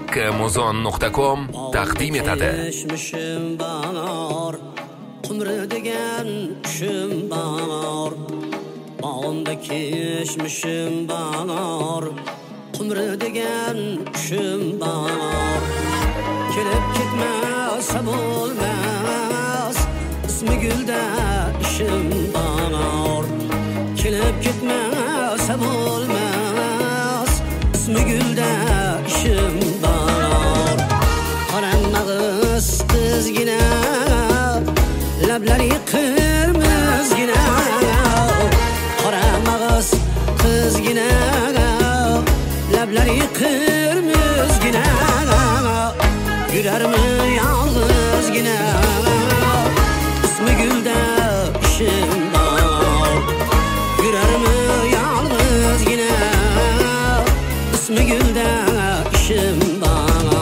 haqqimuzon.com taqdim etadi. Qumri degan qushim bor, bog'imda keshmishim bor. Qumri degan qushim bor, kelib ketmasa bo'lmas, ismi gulda ishim bor. Kelib ketmasa bo'lmas, ismi gulda ishim bor. Qorang'is qizgina, lablari qirmizgina, qorang'is qizgina, lablari qirmizgina, yurarmi yolg'izgina, ismi gulda ishim bor. Yurarmi yolg'izgina, ismi gulda ishim bor.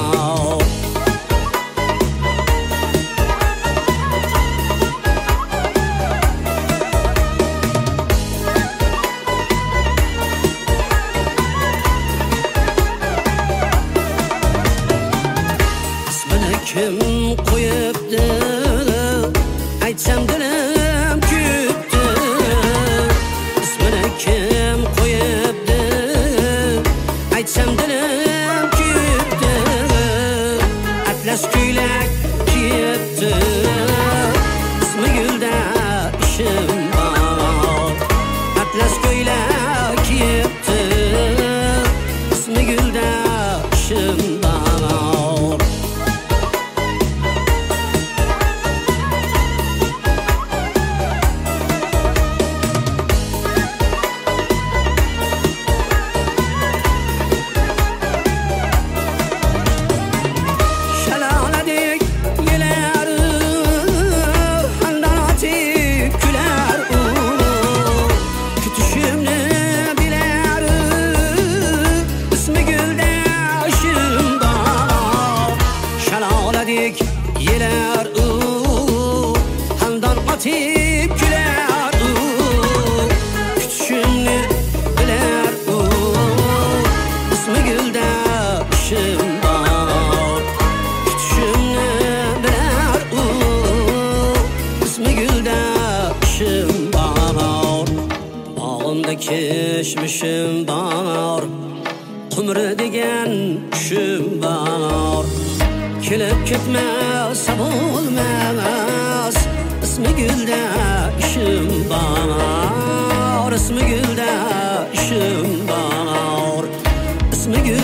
Kim qo'yibdi, aytsam dilim kuyibdi. Ismini kim qo'yibdi, aytsam dilim kuyibdi. Atlas ko'ylak kiyibdi, ismi gulda ishim bor. Atlas ko'ylak kiyibdi, ismi gulda ishim bor. Yeler handan atip güler küçüğünü biler ismi gülde işim var. Küçüğünü biler ismi gülde işim var. Bağımda keşmişim var, qumri degan qushim bor. Kelib ketmasa bo'lmas, ismi gulda ishim bor. Ismi gulda ishim bor. Ismi